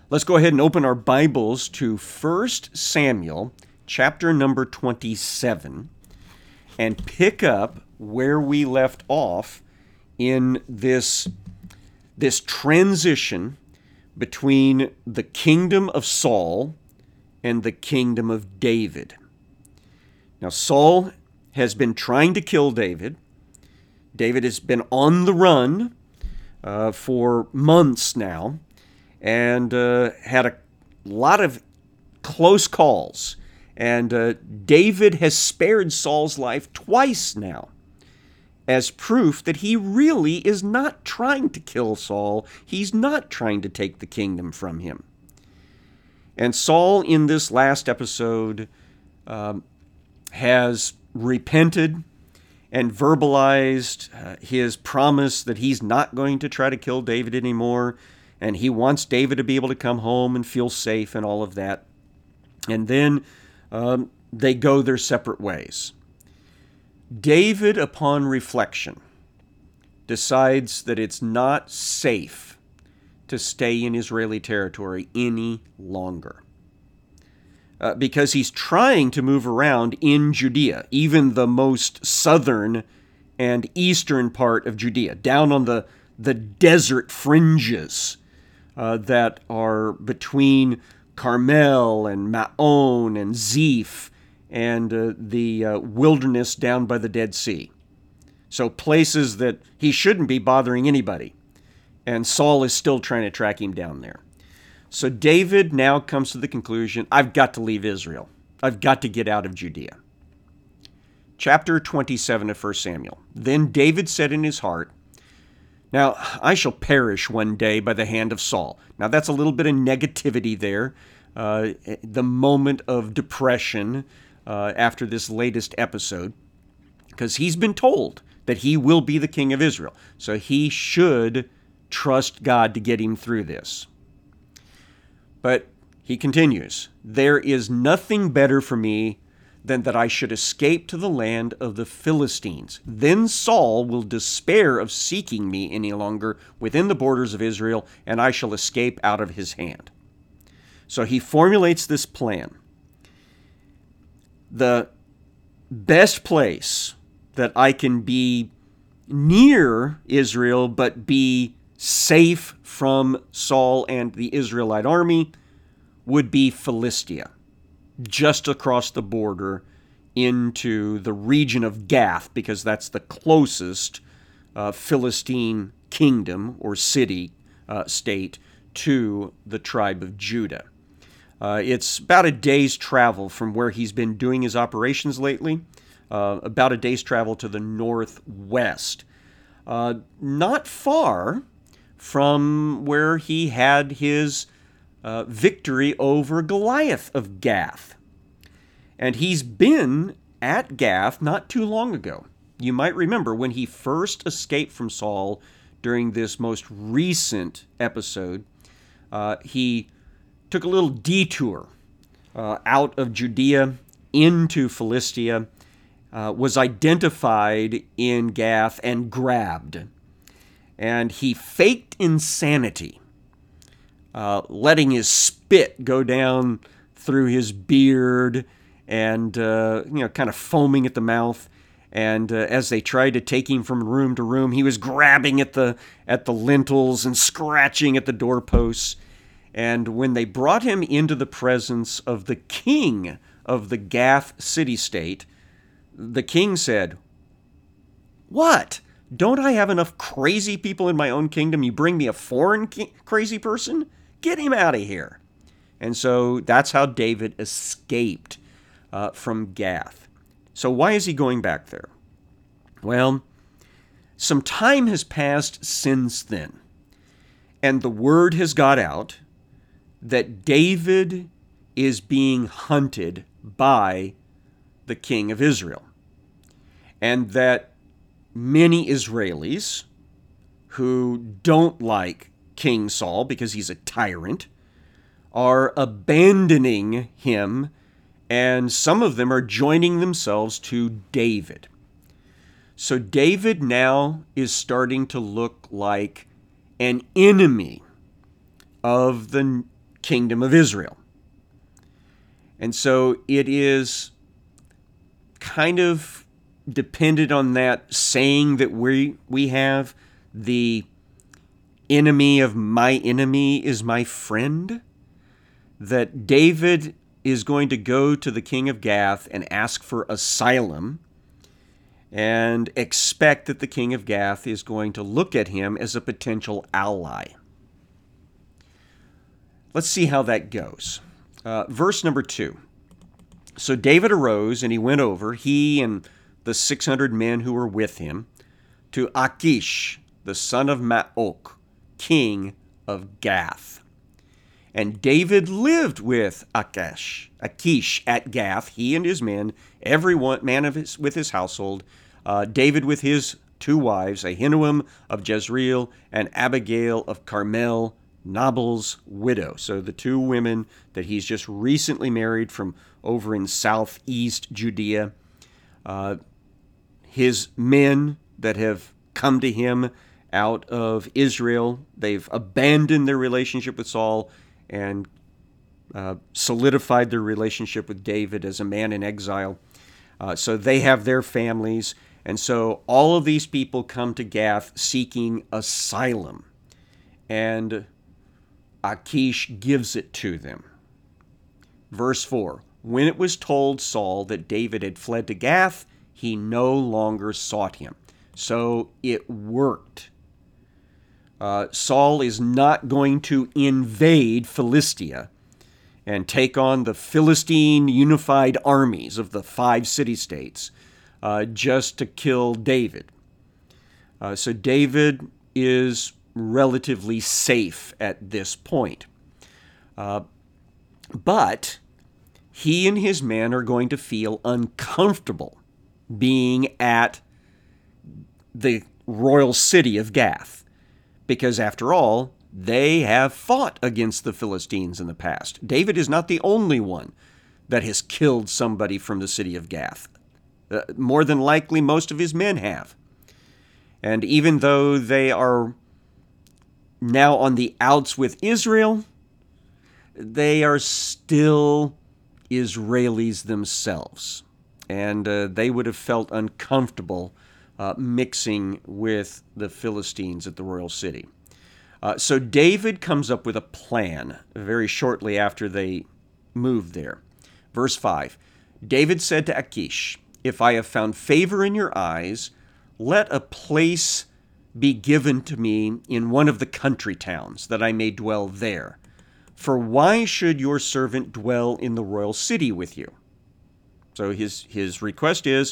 Let's go ahead and open our Bibles to 1 Samuel chapter number 27 and pick up where we left off in this transition between the kingdom of Saul and the kingdom of David. Now, Saul has been trying to kill David. David has been on the run for months now, and had a lot of close calls. And David has spared Saul's life twice now, as proof that he really is not trying to kill Saul. He's not trying to take the kingdom from him. And Saul, in this last episode, has repented and verbalized his promise that he's not going to try to kill David anymore, and he wants David to be able to come home and feel safe and all of that. And then they go their separate ways. David, upon reflection, decides that it's not safe to stay in Israeli territory any longer. Because he's trying to move around in Judea, even the most southern and eastern part of Judea, down on the desert fringes that are between Carmel and Maon and Ziph and the wilderness down by the Dead Sea. So places that he shouldn't be bothering anybody. And Saul is still trying to track him down there. So David now comes to the conclusion, I've got to leave Israel. I've got to get out of Judea. Chapter 27 of 1 Samuel. Then David said in his heart, now, I shall perish one day by the hand of Saul. Now, that's a little bit of negativity there. The moment of depression after this latest episode, because he's been told that he will be the king of Israel. So he should trust God to get him through this. But he continues, there is nothing better for me than that I should escape to the land of the Philistines. Then Saul will despair of seeking me any longer within the borders of Israel, and I shall escape out of his hand. So he formulates this plan. The best place that I can be near Israel but be safe from Saul and the Israelite army would be Philistia, just across the border into the region of Gath, because that's the closest Philistine kingdom or city, state, to the tribe of Judah. It's about a day's travel from where he's been doing his operations lately, about a day's travel to the northwest. Not far from where he had his victory over Goliath of Gath. And he's been at Gath not too long ago. You might remember when he first escaped from Saul during this most recent episode, he took a little detour out of Judea into Philistia, was identified in Gath and grabbed. And he faked insanity, letting his spit go down through his beard and, kind of foaming at the mouth. And as they tried to take him from room to room, he was grabbing at the lintels and scratching at the doorposts. And when they brought him into the presence of the king of the Gath city-state, the king said, "What? Don't I have enough crazy people in my own kingdom? You bring me a foreign crazy person? Get him out of here." And so that's how David escaped from Gath. So why is he going back there? Well, some time has passed since then, and the word has got out that David is being hunted by the king of Israel, and that many Israelis who don't like King Saul because he's a tyrant are abandoning him, and some of them are joining themselves to David. So David now is starting to look like an enemy of the kingdom of Israel. And so it is kind of dependent on that saying that we have, the enemy of my enemy is my friend, that David is going to go to the king of Gath and ask for asylum and expect that the king of Gath is going to look at him as a potential ally. Let's see how that goes. Verse number 2. So David arose and he went over, he and the 600 men who were with him, to Achish, the son of Maok, king of Gath. And David lived with Achish at Gath, he and his men, every man with his household, David with his 2 wives, Ahinoam of Jezreel and Abigail of Carmel, Nabal's widow. So the 2 women that he's just recently married from over in southeast Judea. His men that have come to him out of Israel, they've abandoned their relationship with Saul and solidified their relationship with David as a man in exile. So they have their families. And so all of these people come to Gath seeking asylum. And Achish gives it to them. Verse 4, when it was told Saul that David had fled to Gath, he no longer sought him. So it worked. Saul is not going to invade Philistia and take on the Philistine unified armies of the 5 city-states just to kill David. So David is relatively safe at this point. But he and his men are going to feel uncomfortable being at the royal city of Gath, because after all, they have fought against the Philistines in the past. David is not the only one that has killed somebody from the city of Gath. More than likely, most of his men have. And even though they are now on the outs with Israel, they are still Israelis themselves. And they would have felt uncomfortable mixing with the Philistines at the royal city. So David comes up with a plan very shortly after they moved there. Verse 5, David said to Achish, if I have found favor in your eyes, let a place be given to me in one of the country towns, that I may dwell there. For why should your servant dwell in the royal city with you? So his request is,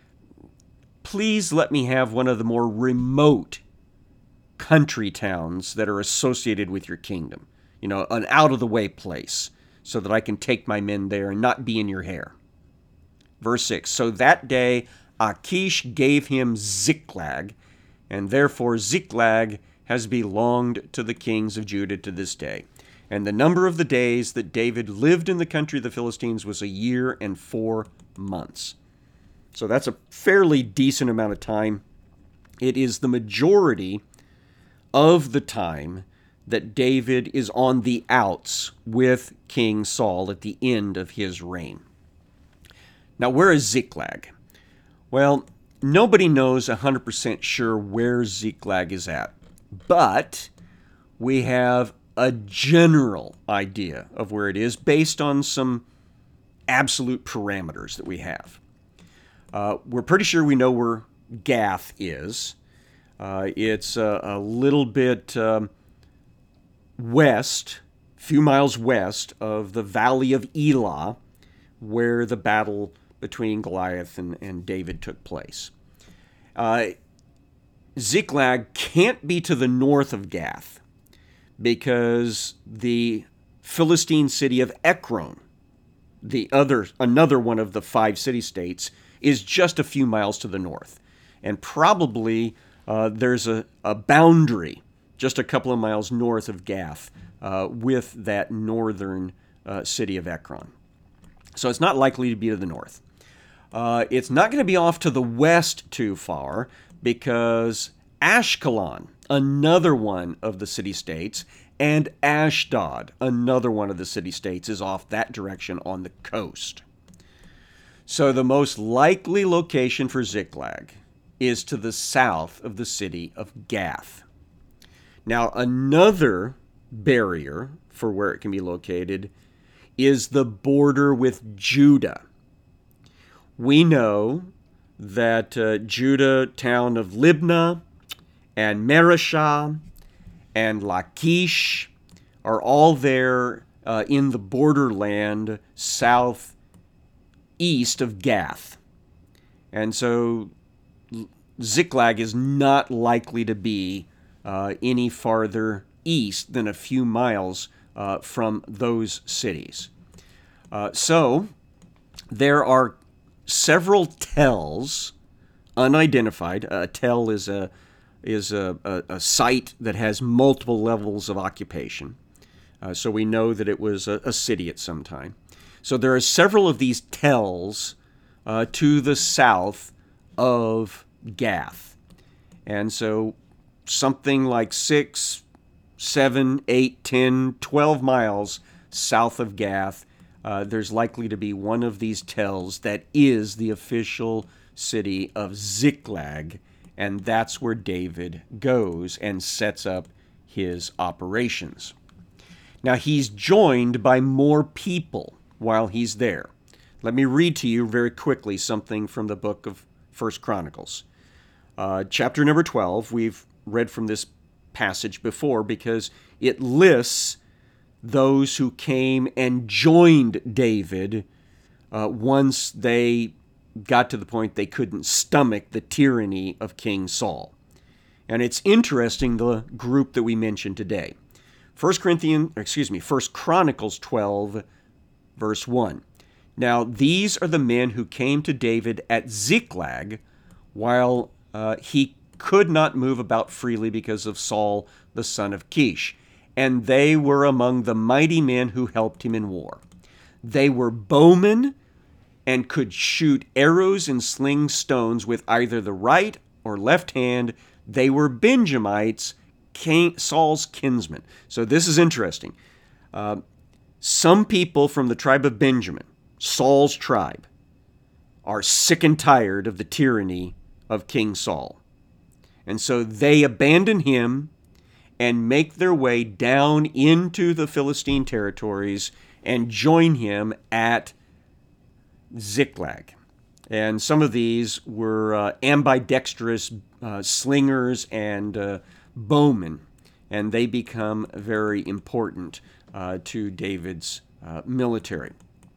please let me have one of the more remote country towns that are associated with your kingdom. You know, an out-of-the-way place, so that I can take my men there and not be in your hair. Verse 6, so that day Achish gave him Ziklag, and therefore Ziklag has belonged to the kings of Judah to this day. And the number of the days that David lived in the country of the Philistines was 1 year and 4 months. So that's a fairly decent amount of time. It is the majority of the time that David is on the outs with King Saul at the end of his reign. Now, where is Ziklag? Well, nobody knows 100% sure where Ziklag is at, but we have a general idea of where it is based on some absolute parameters that we have. We're pretty sure we know where Gath is. It's a little bit west, a few miles west of the Valley of Elah, where the battle between Goliath and David took place. Ziklag can't be to the north of Gath, because the Philistine city of Ekron, another one of the 5 city-states, is just a few miles to the north. And probably there's a boundary just a couple of miles north of Gath with that northern city of Ekron. So it's not likely to be to the north. It's not going to be off to the west too far, because Ashkelon, another one of the city-states, and Ashdod, another one of the city-states, is off that direction on the coast. So the most likely location for Ziklag is to the south of the city of Gath. Now, another barrier for where it can be located is the border with Judah. We know that Judah town of Libnah and Mareshah and Lachish are all there in the borderland southeast of Gath. And so Ziklag is not likely to be any farther east than a few miles from those cities. So there are several tells, unidentified. A tell is a site that has multiple levels of occupation. So we know that it was a city at some time. So there are several of these tells to the south of Gath. And so something like 6, 7, 8, 10, 12 miles south of Gath, there's likely to be one of these tells that is the official city of Ziklag, and that's where David goes and sets up his operations. Now, he's joined by more people while he's there. Let me read to you very quickly something from the book of 1 Chronicles. Chapter number 12, we've read from this passage before because it lists those who came and joined David once they got to the point they couldn't stomach the tyranny of King Saul. And it's interesting, the group that we mentioned today. 1 Chronicles 12, verse 1. Now, these are the men who came to David at Ziklag while he could not move about freely because of Saul, the son of Kish. And they were among the mighty men who helped him in war. They were bowmen and could shoot arrows and sling stones with either the right or left hand. They were Benjamites, Saul's kinsmen. So this is interesting. Some people from the tribe of Benjamin, Saul's tribe, are sick and tired of the tyranny of King Saul. And so they abandon him and make their way down into the Philistine territories and join him at Ziklag. And some of these were ambidextrous slingers and bowmen, and they become very important to David's military.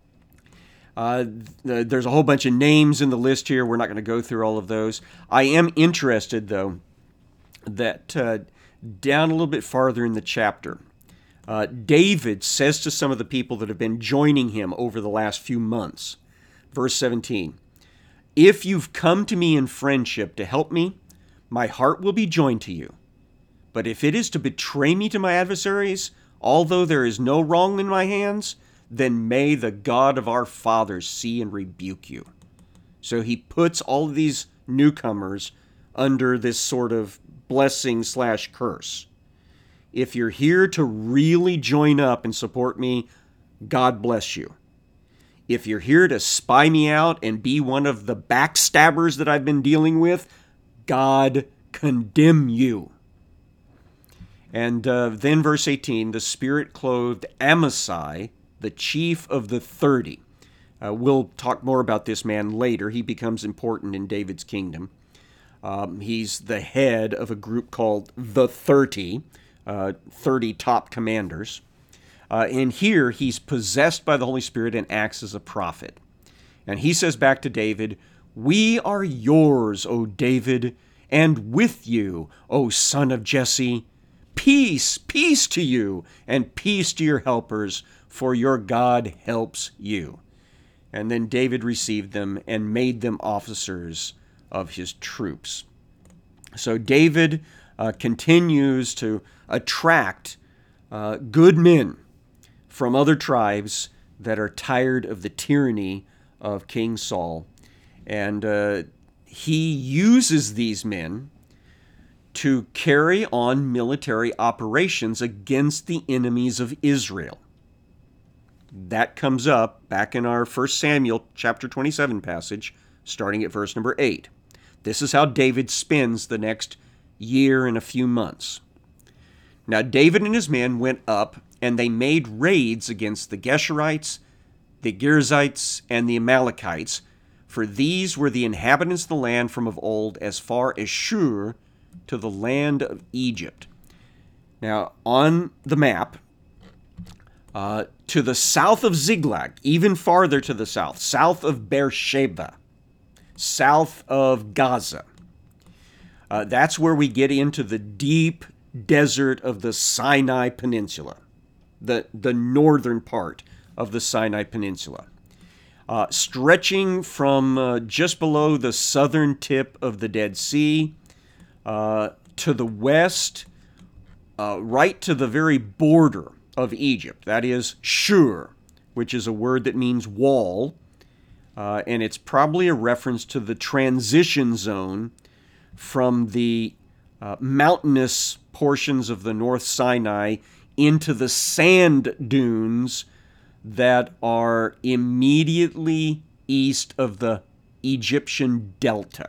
There's a whole bunch of names in the list here. We're not going to go through all of those. I am interested, though, that down a little bit farther in the chapter, David says to some of the people that have been joining him over the last few months, verse 17, "If you've come to me in friendship to help me, my heart will be joined to you. But if it is to betray me to my adversaries, although there is no wrong in my hands, then may the God of our fathers see and rebuke you." So he puts all of these newcomers under this sort of blessing/curse. If you're here to really join up and support me, God bless you. If you're here to spy me out and be one of the backstabbers that I've been dealing with, God condemn you. And then verse 18, the Spirit clothed Amasai, the chief of the 30. We'll talk more about this man later. He becomes important in David's kingdom. He's the head of a group called the 30, 30 top commanders. And here he's possessed by the Holy Spirit and acts as a prophet. And he says back to David, "We are yours, O David, and with you, O son of Jesse. Peace, peace to you, and peace to your helpers, for your God helps you." And then David received them and made them officers of his troops. So David continues to attract good men from other tribes that are tired of the tyranny of King Saul. And he uses these men to carry on military operations against the enemies of Israel. That comes up back in our 1 Samuel chapter 27 passage, starting at verse number 8. This is how David spends the next year and a few months. Now David and his men went up, and they made raids against the Geshurites, the Girzites, and the Amalekites, for these were the inhabitants of the land from of old, as far as Shur, to the land of Egypt. Now, on the map, to the south of Ziklag, even farther to the south of Beersheba, south of Gaza. That's where we get into the deep desert of the Sinai Peninsula, the northern part of the Sinai Peninsula. Stretching from just below the southern tip of the Dead Sea to the west, right to the very border of Egypt. That is Shur, which is a word that means wall, and it's probably a reference to the transition zone from the mountainous portions of the North Sinai into the sand dunes that are immediately east of the Egyptian delta.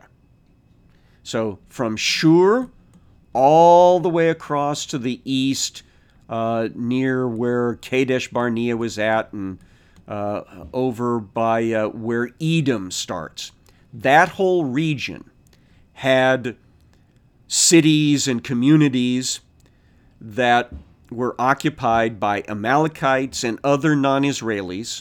So from Shur all the way across to the east, near where Kadesh Barnea was at, and over by where Edom starts. That whole region had cities and communities that were occupied by Amalekites and other non-Israelis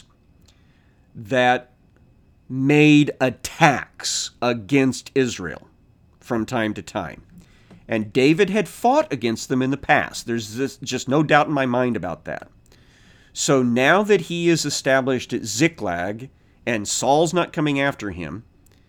that made attacks against Israel from time to time. And David had fought against them in the past. There's just no doubt in my mind about that. So now that he is established at Ziklag and Saul's not coming after him,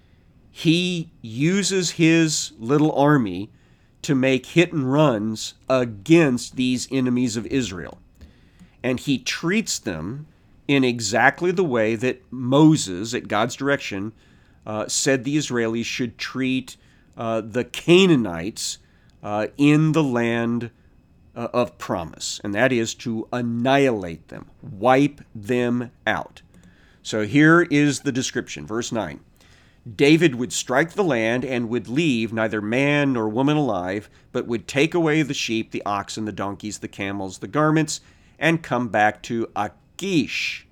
he uses his little army to make hit and runs against these enemies of Israel. And he treats them in exactly the way that Moses, at God's direction, said the Israelis should treat the Canaanites in the land of promise, and that is to annihilate them, wipe them out. So here is the description, verse 9. David would strike the land and would leave neither man nor woman alive, but would take away the sheep, the oxen, the donkeys, the camels, the garments, and come back to Achish.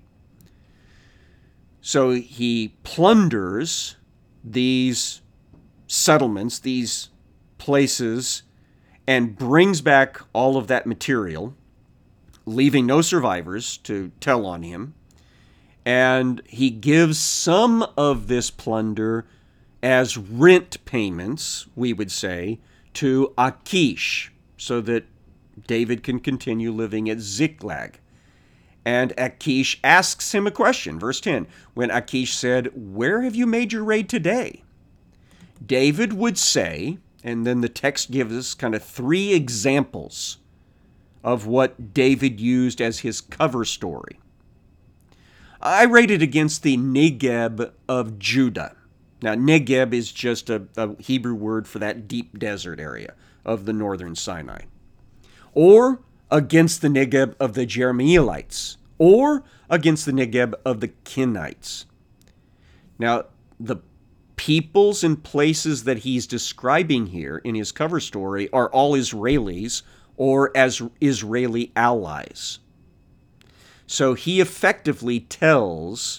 So he plunders these settlements, these places, and brings back all of that material, leaving no survivors to tell on him. And he gives some of this plunder as rent payments, we would say, to Achish, so that David can continue living at Ziklag. And Achish asks him a question, verse 10, when Achish said, "Where have you made your raid today?" David would say, and then the text gives us kind of three examples of what David used as his cover story. I raided against the Negeb of Judah. Now, Negeb is just a Hebrew word for that deep desert area of the northern Sinai. Or against the Negeb of the Jerahmeelites. Or against the Negeb of the Kenites. Now, the peoples and places that he's describing here in his cover story are all Israelis or as Israeli allies. So he effectively tells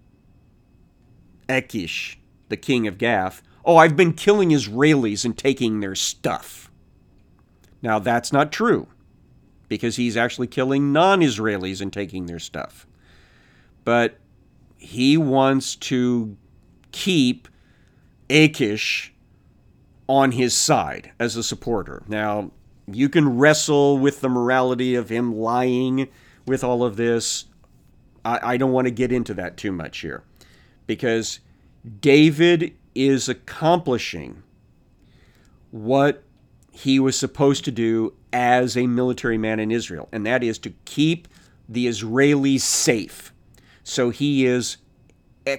Achish, the king of Gath, "Oh, I've been killing Israelis and taking their stuff." Now, that's not true, because he's actually killing non-Israelis and taking their stuff. But he wants to keep Achish on his side as a supporter. Now, you can wrestle with the morality of him lying with all of this. I don't want to get into that too much here, because David is accomplishing what he was supposed to do as a military man in Israel, and that is to keep the Israelis safe. So he is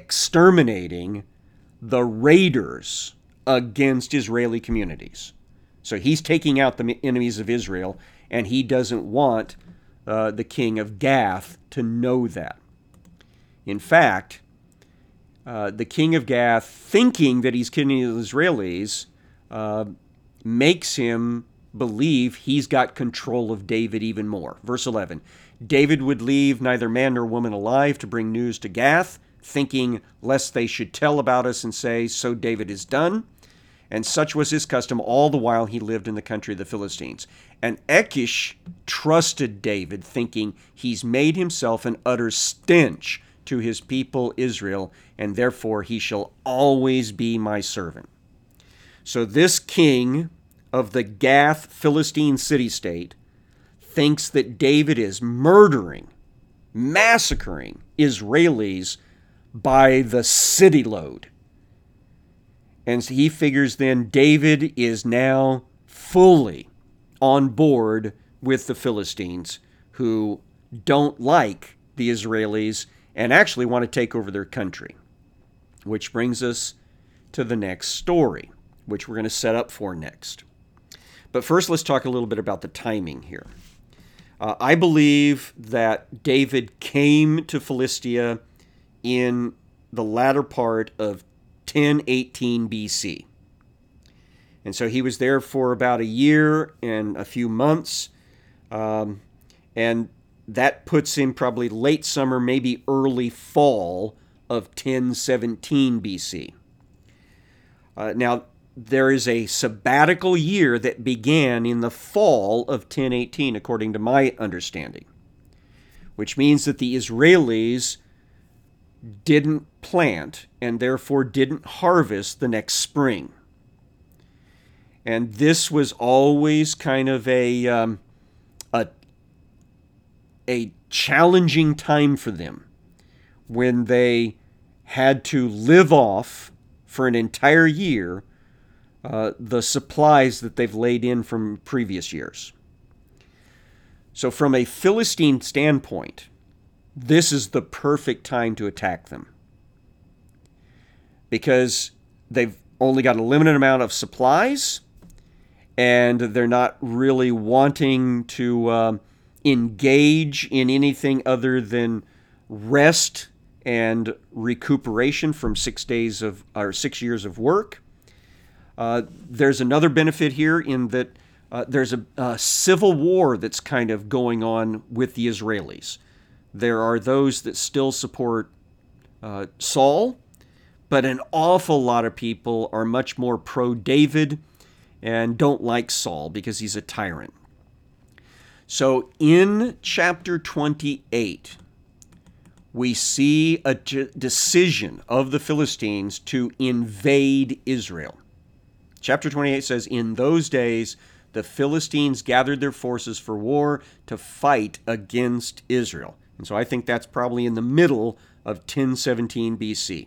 exterminating the raiders against Israeli communities. So he's taking out the enemies of Israel, and he doesn't want the king of Gath to know that. In fact, the king of Gath, thinking that he's killing the Israelis, makes him believe he's got control of David even more. Verse 11, David would leave neither man nor woman alive to bring news to Gath, thinking lest they should tell about us and say, so David is done. And such was his custom all the while he lived in the country of the Philistines. And Achish trusted David, thinking he's made himself an utter stench to his people Israel, and therefore he shall always be my servant. So this king of the Gath Philistine city-state thinks that David is murdering, massacring Israelis by the city load. And so he figures then David is now fully on board with the Philistines, who don't like the Israelis and actually want to take over their country. Which brings us to the next story, which we're going to set up for next. But first, let's talk a little bit about the timing here. I believe that David came to Philistia in the latter part of 1018 BC. And so he was there for about a year and a few months. And that puts him probably late summer, maybe early fall of 1017 BC. Now, there is a sabbatical year that began in the fall of 1018, according to my understanding, which means that the Israelis didn't plant and therefore didn't harvest the next spring. And this was always kind of a challenging time for them when they had to live off for an entire year the supplies that they've laid in from previous years. So from a Philistine standpoint, this is the perfect time to attack them, because they've only got a limited amount of supplies, and they're not really wanting to engage in anything other than rest and recuperation from 6 years of work. There's another benefit here in that there's a civil war that's kind of going on with the Israelis. There are those that still support Saul, but an awful lot of people are much more pro-David and don't like Saul because he's a tyrant. So in chapter 28, we see a decision of the Philistines to invade Israel. Chapter 28 says, in those days, the Philistines gathered their forces for war to fight against Israel. And so I think that's probably in the middle of 1017 BC.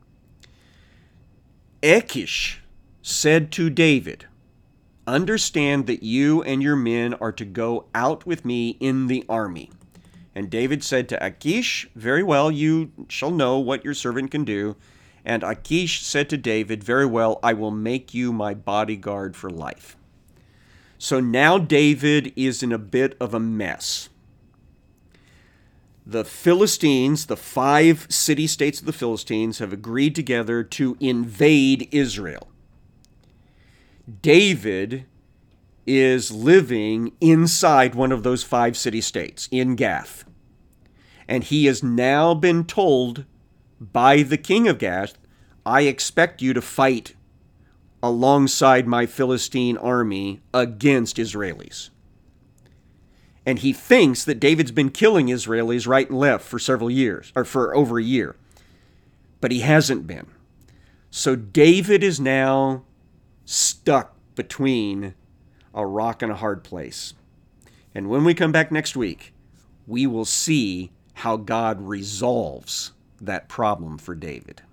Achish said to David, understand that you and your men are to go out with me in the army. And David said to Achish, very well, you shall know what your servant can do. And Achish said to David, very well, I will make you my bodyguard for life. So now David is in a bit of a mess. The Philistines, the 5 city-states of the Philistines, have agreed together to invade Israel. David is living inside one of those 5 city-states, in Gath. And he has now been told by the king of Gath, I expect you to fight alongside my Philistine army against Israelis. And he thinks that David's been killing Israelis right and left for several years, or for over a year. But he hasn't been. So David is now stuck between a rock and a hard place. And when we come back next week, we will see how God resolves that problem for David.